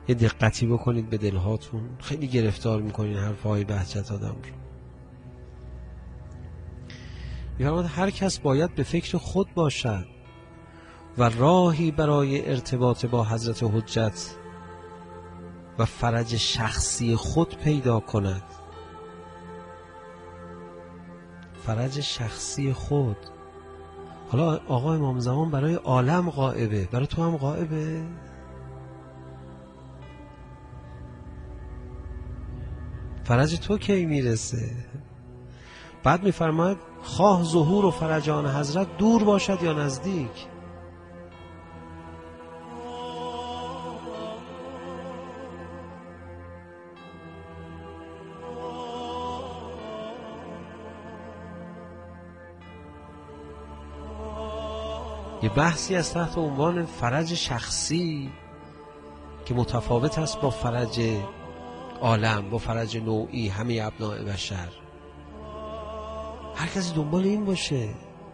یه دقتی بکنید به دلهاتون، خیلی گرفتار میکنین حرفهای بهجت آدم رو. میفرماید هر کس باید به فکر خود باشد و راهی برای ارتباط با حضرت حجت و فرج شخصی خود پیدا کند. فرج شخصی خود. حالا آقا امام زمان برای عالم غائبه، برای تو هم غائبه؟ فرج تو کی میرسه؟ بعد میفرماید خواه ظهور و فرج آن حضرت دور باشد یا نزدیک. یه بحثی از تحت عنوان فرج شخصی که متفاوت است با فرج عالم، با فرج نوعی همه ابناء بشر. هر کسی دنبال این باشه.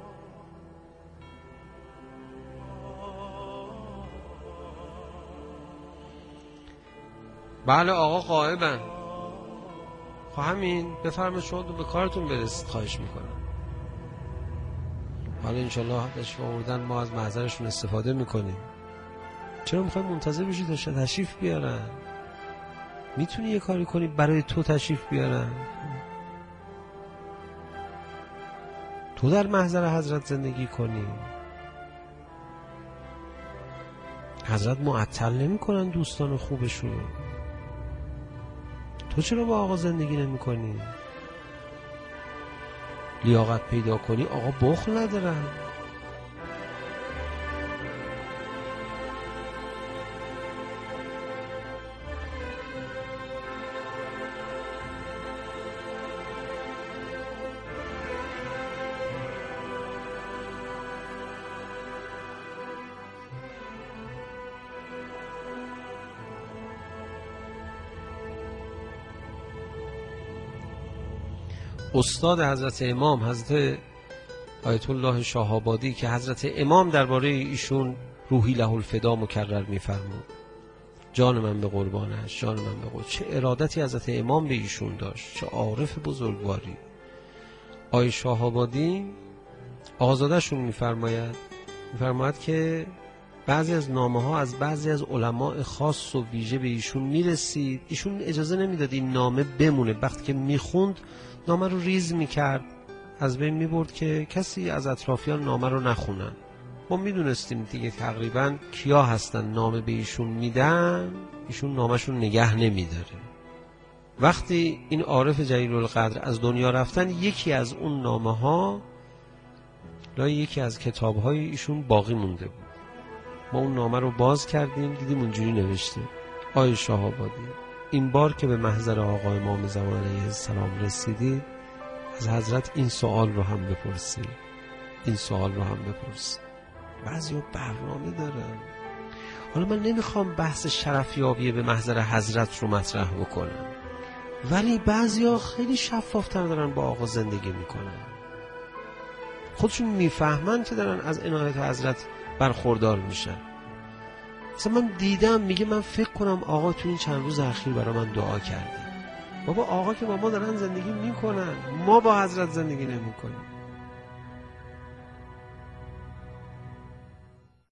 بله آقا غائبن. خب همین، بفرمایید شما به کارتون برسید، خواهش میکنم. حالا انشالله تشریف آوردن، ما از محضرشون استفاده میکنیم. چرا میخوای منتظر بشی تا تشریف بیارن؟ میتونی یه کاری کنی برای تو تشریف بیارن؟ تو در محضر حضرت زندگی کنی. حضرت معطل نمی کنن دوستان خوبشون. تو چرا با آقا زندگی نمی کنی؟ لیاقت پیدا کنی، آقا بخل ندارن. استاد حضرت امام حضرت آیت الله شاه آبادی که حضرت امام درباره ایشون روحی له الفدا مکرر می‌فرمود، جان من به قربانش، جان من به قربان. چه ارادتی حضرت امام به ایشون داشت، چه عارف بزرگواری. آیت شاه آبادی آقازاده‌شون می‌فرماید که بعضی از نامه‌ها از بعضی از علماء خاص و ویژه به ایشون میرسید، ایشون اجازه نمیداد این نامه بمونه. وقتی که میخوند نامه رو ریز میکرد، از بین میبرد که کسی از اطرافیان نامه رو نخونن. ما میدونستیم دیگه تقریبا کیا هستن نامه به ایشون میدن، ایشون نامشون نگه نمیداره. وقتی این عارف جلیل القدر از دنیا رفتن، یکی از اون نامه ها لای یکی از کتاب های ایشون باقی مونده بود. ما اون نامه رو باز کردیم، دیدیم اونجوری نوشته: آی شاه آبادی، این بار که به محضر آقا امام زمان علیه السلام رسیدید، از حضرت این سوال رو هم بپرسید، این سوال رو هم بپرسید. بعضی برنامه دارن. حالا من نمیخوام بحث شرفیابی به محضر حضرت رو مطرح بکنم، ولی بعضی ها خیلی شفافتر دارن با آقا زندگی میکنن. خودشون میفهمن که دارن از عنایت حضرت برخوردار میشن. مثلا من دیدم میگه من فکر کنم آقا تو این چند روز اخیر برای من دعا کرده. بابا آقا که با ما دارن زندگی میکنن، ما با حضرت زندگی نمیکنیم.